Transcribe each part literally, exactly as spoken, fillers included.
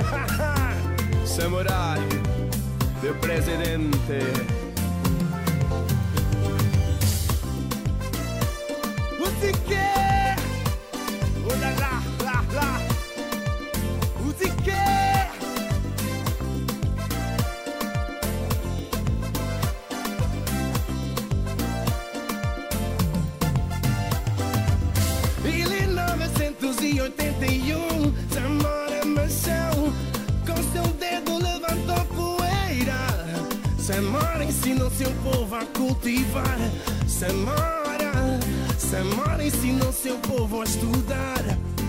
Samurai, meu presidente. O que quer? Oh lá lá lá lá. O que quer? mil novecentos e oitenta e um, Samora Machão, com seu dedo levantou poeira. Samora ensinou seu povo a cultivar. Samora, Samora ensinou seu povo a estudar.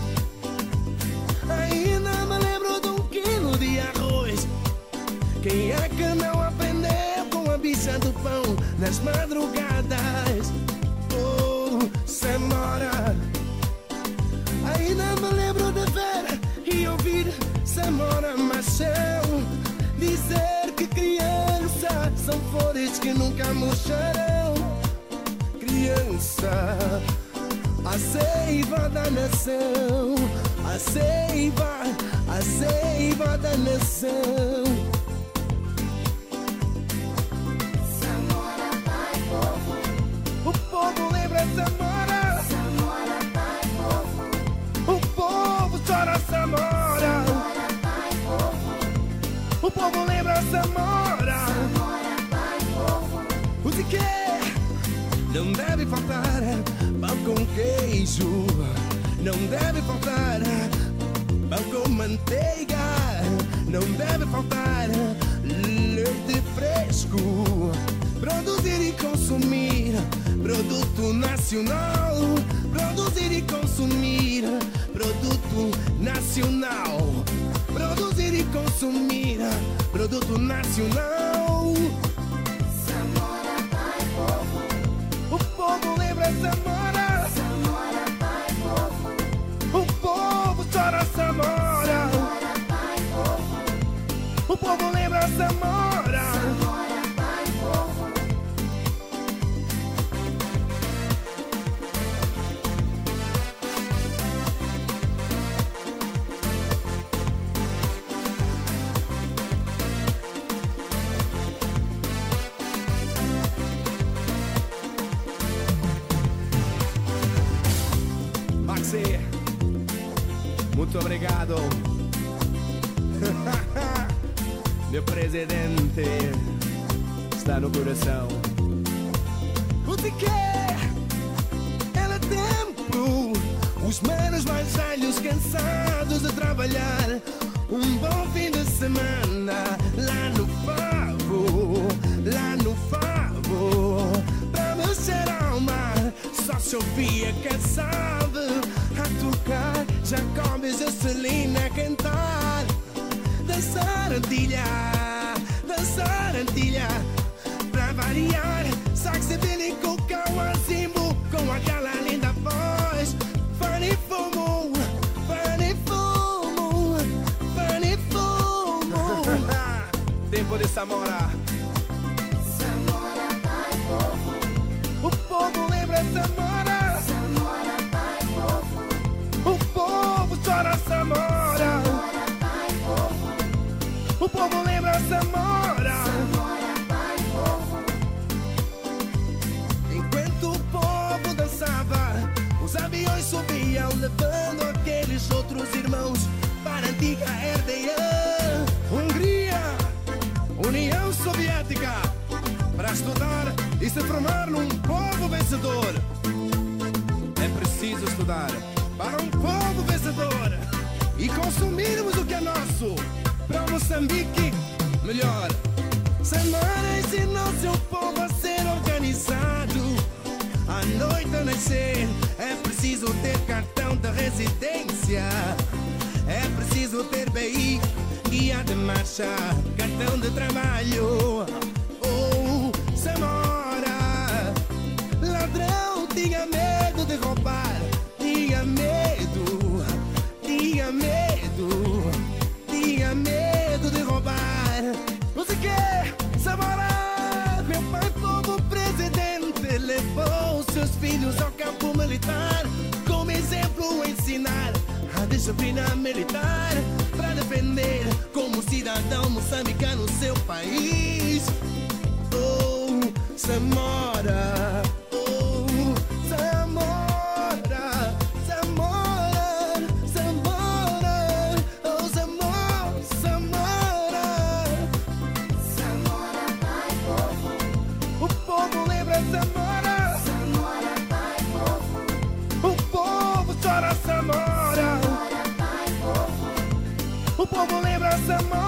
Ainda me lembro de um quilo de arroz. Quem é que não aprendeu com a bicha do pão nas madrugadas? Oh, Samora. Ainda me lembro de ver e ouvir Samora Machão dizer que criança são flores que nunca murcharão. Criança, a seiva da nação, a seiva, a seiva da nação. Samora, pai, povo. O povo lembra Samora. Samora, pai, povo. O povo chora Samora. Samora, pai, povo. O povo lembra Samora. Samora, pai, povo. O que quer? Não deve faltar pão com queijo. Não deve faltar pão com manteiga. Não deve faltar leite fresco. Produzir e consumir produto nacional. Produzir e consumir produto nacional. Produzir e consumir produto nacional. Samora, pai, povo. O povo lembra Samora. Samora, pai, povo. O povo chora Samora. Samora, pai, povo. O povo lembra Samora. Samora, pai, povo. Maxi, muito obrigado. Meu presidente está no coração. O que quer? Era tempo. Os manos mais velhos cansados de trabalhar. Um bom fim de semana lá no Favo, lá no Favo. Pra mexer ao mar, só se ouvia quem sabe a tocar. Jacobs e Celina a cantar. Dançar antilha, dançar antilha. Pra variar, saxe Billy com Kawazimbo, com aquela linda voz. Funny Fumo, Funny Fumo, Funny Fumo. Tempo de Samora. Samora, pai, povo. O povo lembra Samora. Samora, pai, povo. O povo chora Samora. Samora, pai, povo. O povo lembra Samora. Samora, pai, povo. Enquanto o povo dançava, os aviões subiam, levando aqueles outros irmãos para a antiga R D A. Hungria, União Soviética, para estudar e se formar num povo vencedor. É preciso estudar para um povo vencedor e consumirmos o que é nosso. Para Moçambique, melhor. Samora ensinou seu povo a ser organizado. À noite a nascer, é preciso ter cartão de residência. É preciso ter B I, guia de marcha, cartão de trabalho. Oh, Samora, ladrão tinha medo de roubar. Tinha medo, tinha medo, tinha medo de roubar. Você quer, Samora? Meu pai, povo presidente, levou seus filhos ao campo militar. Como exemplo, ensinar a disciplina militar para defender país. Oh, Zamora, oh, Zamora, Zamora, Zamora, oh, Zamora, Zamora. Zamora, pai, povo. O povo lembra Zamora, Zamora, pai, povo. o povo chora Zamora, Zamora, pai, povo. o povo lembra Zamora.